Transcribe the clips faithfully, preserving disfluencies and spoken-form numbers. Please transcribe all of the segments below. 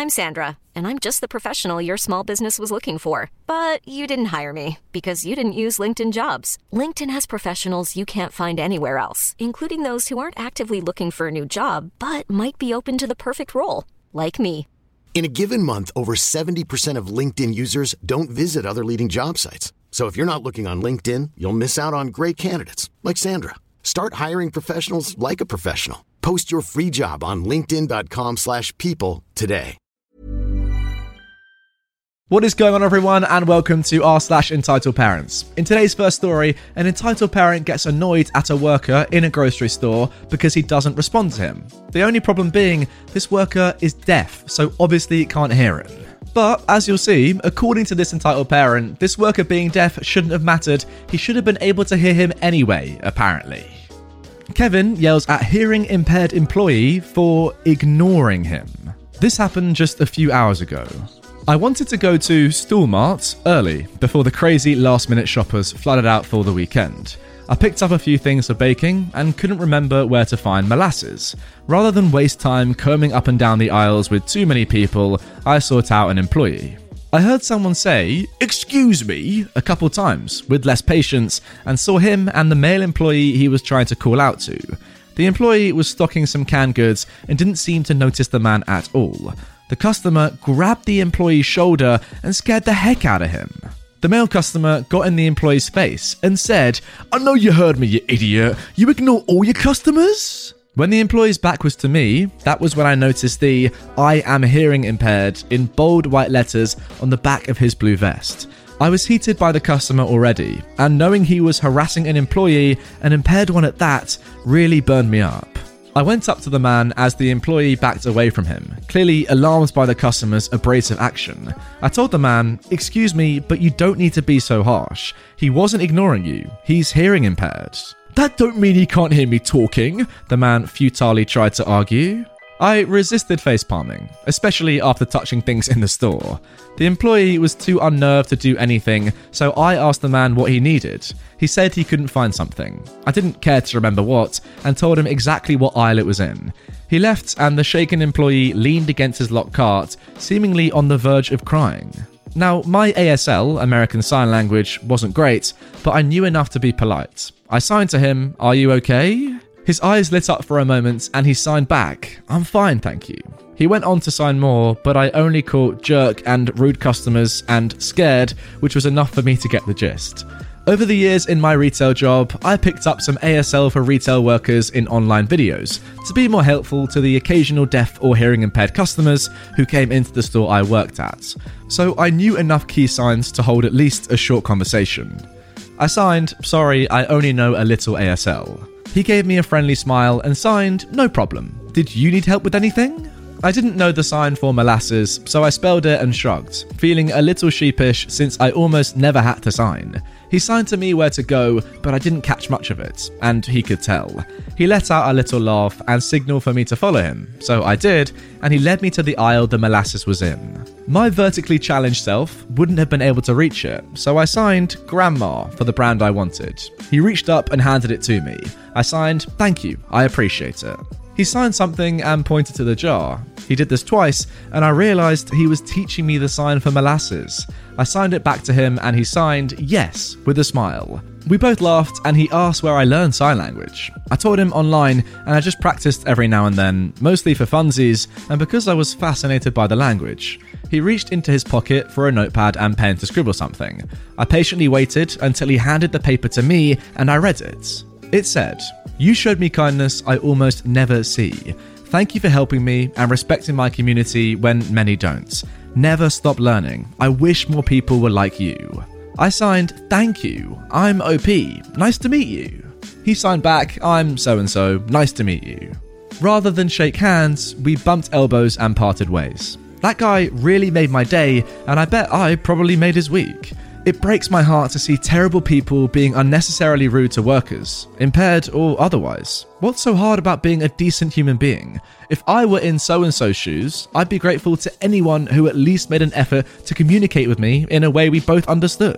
I'm Sandra, and I'm just the professional your small business was looking for. But you didn't hire me because you didn't use LinkedIn Jobs. LinkedIn has professionals you can't find anywhere else, including those who aren't actively looking for a new job, but might be open to the perfect role, like me. In a given month, over seventy percent of LinkedIn users don't visit other leading job sites. So if you're not looking on LinkedIn, you'll miss out on great candidates like Sandra. Start hiring professionals like a professional. Post your free job on linkedin.com slash people today. What is going on, everyone, and welcome to r slash entitled parents. In today's first story, an entitled parent gets annoyed at a worker in a grocery store because he doesn't respond to him. The only problem being, this worker is deaf, so obviously he can't hear him. But, as you'll see, according to this entitled parent, this worker being deaf shouldn't have mattered. He should have been able to hear him anyway, apparently. Kevin yells at hearing impaired employee for ignoring him. This happened just a few hours ago. I wanted to go to Stoolmart early, before the crazy last-minute shoppers flooded out for the weekend. I picked up a few things for baking and couldn't remember where to find molasses. Rather than waste time combing up and down the aisles with too many people, I sought out an employee. I heard someone say, "Excuse me," a couple times, with less patience, and saw him and the male employee he was trying to call out to. The employee was stocking some canned goods and didn't seem to notice the man at all. The customer grabbed the employee's shoulder and scared the heck out of him. The male customer got in the employee's face and said, "I know you heard me, you idiot. You ignore all your customers?" When the employee's back was to me, that was when I noticed the "I am hearing impaired" in bold white letters on the back of his blue vest. I was heated by the customer already, and knowing he was harassing an employee, an impaired one at that, really burned me up. I went up to the man as the employee backed away from him, clearly alarmed by the customer's abrasive action. I told the man, "Excuse me, but you don't need to be so harsh. He wasn't ignoring you. He's hearing impaired." "That don't mean he can't hear me talking," the man futilely tried to argue. I resisted facepalming, especially after touching things in the store. The employee was too unnerved to do anything, so I asked the man what he needed. He said he couldn't find something. I didn't care to remember what, and told him exactly what aisle it was in. He left, and the shaken employee leaned against his locked cart, seemingly on the verge of crying. Now, my A S L, American Sign Language, wasn't great, but I knew enough to be polite. I signed to him, "Are you okay?" His eyes lit up for a moment and he signed back, "I'm fine, thank you." He went on to sign more, but I only caught jerk and rude customers and scared, which was enough for me to get the gist. Over the years in my retail job, I picked up some A S L for retail workers in online videos to be more helpful to the occasional deaf or hearing impaired customers who came into the store I worked at. So I knew enough key signs to hold at least a short conversation. I signed, "Sorry, I only know a little A S L." He gave me a friendly smile and signed, "No problem. Did you need help with anything?" I didn't know the sign for molasses, so I spelled it and shrugged, feeling a little sheepish since I almost never had to sign. He signed to me where to go, but I didn't catch much of it, and he could tell. He let out a little laugh and signaled for me to follow him, so I did, and he led me to the aisle the molasses was in. My vertically challenged self wouldn't have been able to reach it, so I signed Grandma for the brand I wanted. He reached up and handed it to me. I signed, "Thank you, I appreciate it." He signed something and pointed to the jar. He did this twice, and I realised he was teaching me the sign for molasses. I signed it back to him, and he signed "Yes" with a smile. We both laughed, and he asked where I learned sign language. I told him online, and I just practiced every now and then, mostly for funsies, and because I was fascinated by the language. He reached into his pocket for a notepad and pen to scribble something. I patiently waited until he handed the paper to me, and I read it. It said, "You showed me kindness I almost never see. Thank you for helping me and respecting my community when many don't. Never stop learning. I wish more people were like you." I signed, "Thank you. I'm O P. Nice to meet you." He signed back, "I'm so-and-so. Nice to meet you." Rather than shake hands, we bumped elbows and parted ways. That guy really made my day, and I bet I probably made his week. It breaks my heart to see terrible people being unnecessarily rude to workers, impaired or otherwise. What's so hard about being a decent human being? If I were in so-and-so's shoes, I'd be grateful to anyone who at least made an effort to communicate with me in a way we both understood.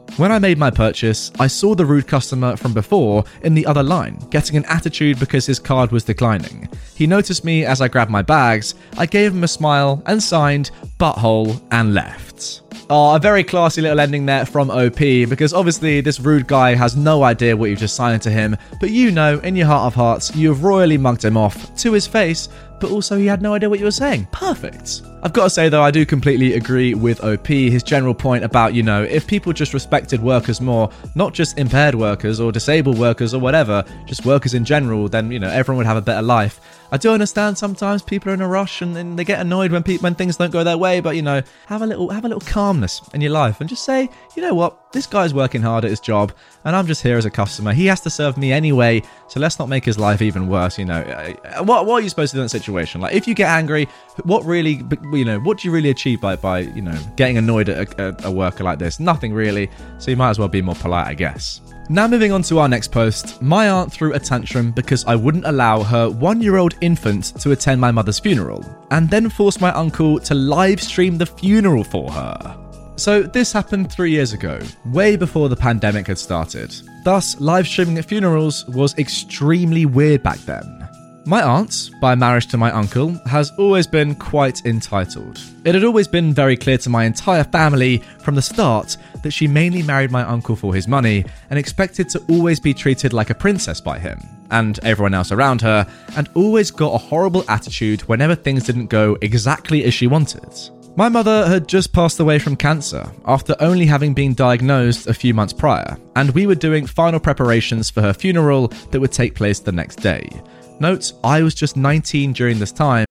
When I made my purchase, I saw the rude customer from before in the other line, getting an attitude because his card was declining. He noticed me as I grabbed my bags, I gave him a smile and signed butthole and left. Oh, a very classy little ending there from O P, because obviously this rude guy has no idea what you've just signed to him, but you know, in your heart of hearts, you have royally mugged him off to his face, but also he had no idea what you were saying. Perfect. I've got to say though, I do completely agree with O P, his general point about, you know, if people just respected workers more, not just impaired workers or disabled workers or whatever, just workers in general, then, you know, everyone would have a better life. I do understand sometimes people are in a rush and, and they get annoyed when people when things don't go their way, but you know, have a little have a little calmness in your life and just say, you know what, this guy's working hard at his job and I'm just here as a customer. He has to serve me anyway, so let's not make his life even worse. You know, what what are you supposed to do in that situation? Like, if you get angry, what really, you know, what do you really achieve by by you know getting annoyed at a, a worker like this? Nothing really. So you might as well be more polite, I guess. Now moving on to our next post, my aunt threw a tantrum because I wouldn't allow her one-year-old infant to attend my mother's funeral, and then forced my uncle to live stream the funeral for her. So this happened three years ago, way before the pandemic had started. Thus, live streaming at funerals was extremely weird back then. My aunt, by marriage to my uncle, has always been quite entitled. It had always been very clear to my entire family from the start that she mainly married my uncle for his money and expected to always be treated like a princess by him and everyone else around her, and always got a horrible attitude whenever things didn't go exactly as she wanted. My mother had just passed away from cancer after only having been diagnosed a few months prior, and we were doing final preparations for her funeral that would take place the next day. Note, I was just nineteen during this time.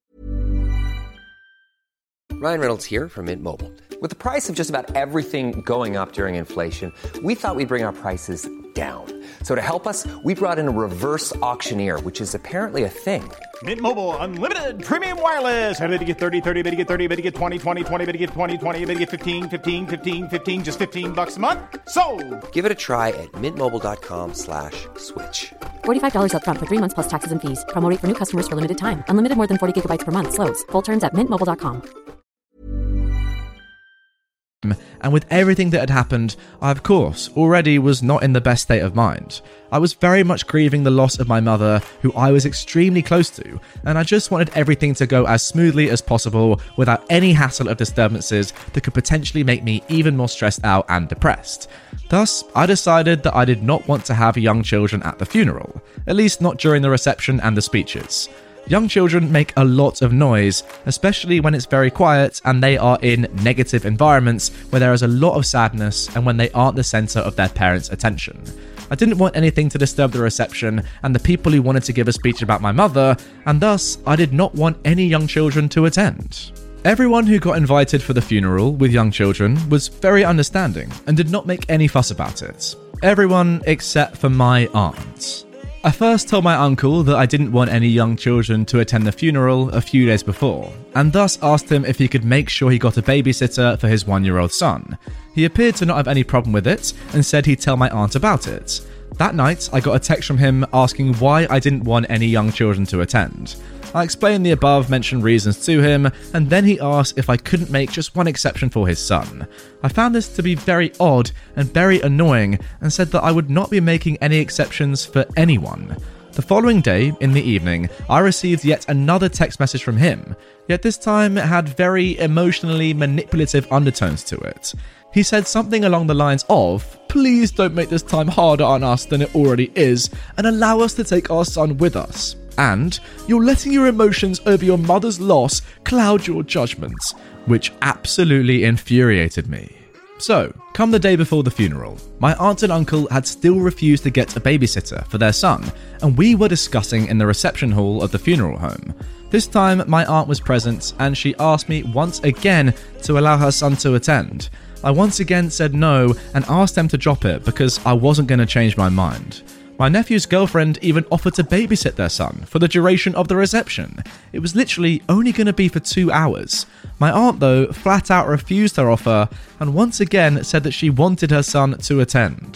Ryan Reynolds here from Mint Mobile. With the price of just about everything going up during inflation, we thought we'd bring our prices down. So to help us, we brought in a reverse auctioneer, which is apparently a thing. Mint Mobile Unlimited Premium Wireless. How to get thirty, thirty, how to get thirty, how to get twenty, twenty, twenty, how to get twenty, twenty, how to get fifteen, fifteen, fifteen, fifteen, just fifteen bucks a month? Sold! Give it a try at mintmobile.com slash switch. forty-five dollars up front for three months plus taxes and fees. Promo rate for new customers for limited time. Unlimited more than forty gigabytes per month. Slows full terms at mint mobile dot com. And with everything that had happened, I of course already was not in the best state of mind. I was very much grieving the loss of my mother, who I was extremely close to, and I just wanted everything to go as smoothly as possible without any hassle of disturbances that could potentially make me even more stressed out and depressed. Thus, I decided that I did not want to have young children at the funeral, at least not during the reception and the speeches. Young children make a lot of noise, especially when it's very quiet and they are in negative environments where there is a lot of sadness and when they aren't the centre of their parents' attention. I didn't want anything to disturb the reception and the people who wanted to give a speech about my mother, and thus I did not want any young children to attend. Everyone who got invited for the funeral with young children was very understanding and did not make any fuss about it. Everyone except for my aunt. I first told my uncle that I didn't want any young children to attend the funeral a few days before, and thus asked him if he could make sure he got a babysitter for his one-year-old son. He appeared to not have any problem with it, and said he'd tell my aunt about it. That night, I got a text from him asking why I didn't want any young children to attend. I explained the above mentioned reasons to him, and then he asked if I couldn't make just one exception for his son. I found this to be very odd and very annoying, and said that I would not be making any exceptions for anyone. The following day, in the evening, I received yet another text message from him, yet this time it had very emotionally manipulative undertones to it. He said something along the lines of, "Please don't make this time harder on us than it already is, and allow us to take our son with us. And you're letting your emotions over your mother's loss cloud your judgments," which absolutely infuriated me. So, come the day before the funeral, my aunt and uncle had still refused to get a babysitter for their son, and we were discussing in the reception hall of the funeral home. This time, my aunt was present, and she asked me once again to allow her son to attend. I once again said no, and asked them to drop it because I wasn't going to change my mind. My nephew's girlfriend even offered to babysit their son for the duration of the reception. It was literally only going to be for two hours. My aunt, though, flat out refused her offer and once again said that she wanted her son to attend.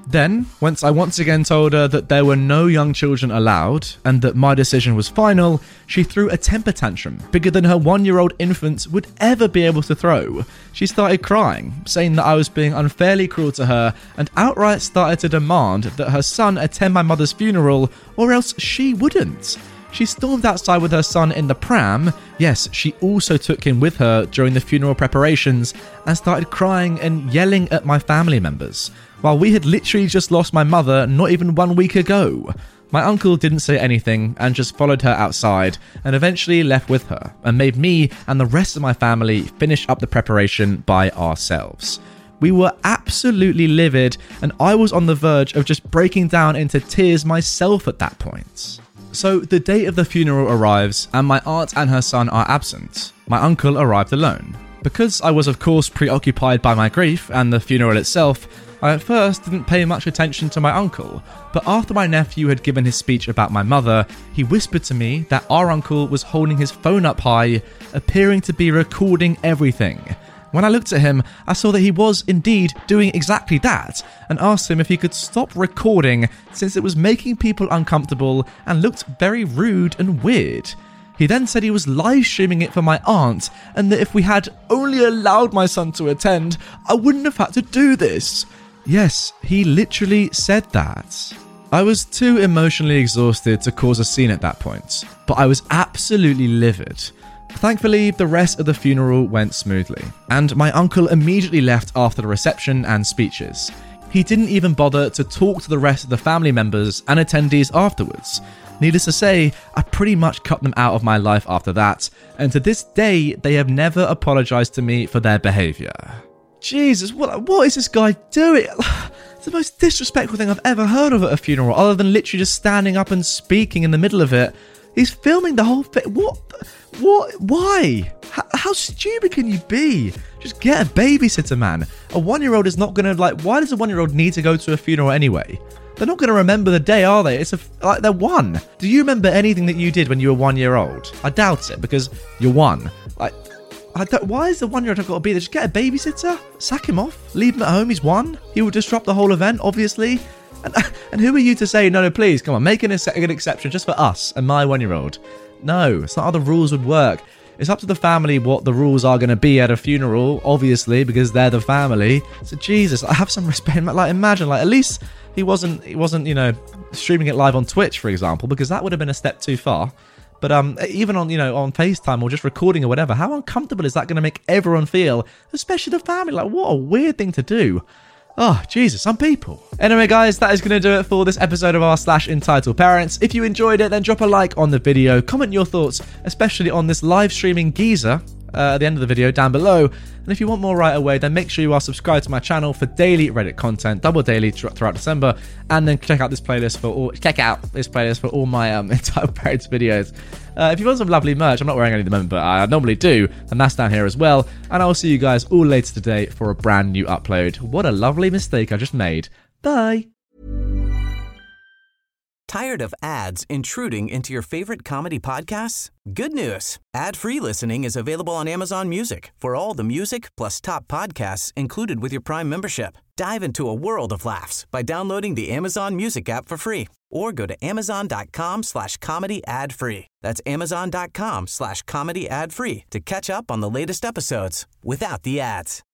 Then, once I once again told her that there were no young children allowed and that my decision was final, she threw a temper tantrum bigger than her one-year-old infant would ever be able to throw. She started crying, saying that I was being unfairly cruel to her, and outright started to demand that her son attend my mother's funeral or else she wouldn't. She stormed outside with her son in the pram. Yes, she also took him with her during the funeral preparations and started crying and yelling at my family members, while we had literally just lost my mother not even one week ago. My uncle didn't say anything and just followed her outside and eventually left with her and made me and the rest of my family finish up the preparation by ourselves. We were absolutely livid and I was on the verge of just breaking down into tears myself at that point. So the day of the funeral arrives and my aunt and her son are absent. My uncle arrived alone. Because I was of course preoccupied by my grief and the funeral itself, I at first didn't pay much attention to my uncle, but after my nephew had given his speech about my mother, he whispered to me that our uncle was holding his phone up high, appearing to be recording everything. When I looked at him, I saw that he was indeed doing exactly that, and asked him if he could stop recording since it was making people uncomfortable and looked very rude and weird. He then said he was live streaming it for my aunt, and that if we had only allowed my son to attend, I wouldn't have had to do this. Yes, he literally said that. I was too emotionally exhausted to cause a scene at that point, but I was absolutely livid. Thankfully, the rest of the funeral went smoothly, and my uncle immediately left after the reception and speeches. He didn't even bother to talk to the rest of the family members and attendees afterwards. Needless to say, I pretty much cut them out of my life after that, and to this day, they have never apologized to me for their behavior. Jesus, what, what is this guy doing? It's the most disrespectful thing I've ever heard of at a funeral, other than literally just standing up and speaking in the middle of it. He's filming the whole thing. What? What? Why? How, how stupid can you be? Just get a babysitter, man. A one-year-old is not going to, like, why does a one-year-old need to go to a funeral anyway? They're not going to remember the day, are they? It's a, like, they're one. Do you remember anything that you did when you were one year old? I doubt it, because you're one. Like, I don't, why is the one-year-old got to be there? Just get a babysitter, sack him off, leave him at home, he's one. He will disrupt the whole event, obviously. And, and who are you to say, no, no, please, come on, make an, ex- an exception just for us and my one-year-old? No, it's not how the rules would work. It's up to the family what the rules are going to be at a funeral, obviously, because they're the family. So Jesus, I have some respect. Like, imagine, like, at least he wasn't, he wasn't, you know, streaming it live on Twitch, for example, because that would have been a step too far. But um, even on, you know, on FaceTime or just recording or whatever, how uncomfortable is that going to make everyone feel, especially the family? Like, what a weird thing to do. Oh, Jesus, some people. Anyway, guys, that is going to do it for this episode of r slash entitled parents. If you enjoyed it, then drop a like on the video, comment your thoughts, especially on this live streaming geezer uh, at the end of the video down below. And if you want more right away, then make sure you are subscribed to my channel for daily Reddit content, double daily throughout December, and then check out this playlist for all check out this playlist for all my um, entitled parents videos. Uh, if you want some lovely merch, I'm not wearing any at the moment, but I normally do, and that's down here as well. And I will see you guys all later today for a brand new upload. What a lovely mistake I just made. Bye. Tired of ads intruding into your favorite comedy podcasts? Good news. Ad-free listening is available on Amazon Music for all the music plus top podcasts included with your Prime membership. Dive into a world of laughs by downloading the Amazon Music app for free or go to amazon.com slash comedy ad free. That's amazon.com slash comedy ad free to catch up on the latest episodes without the ads.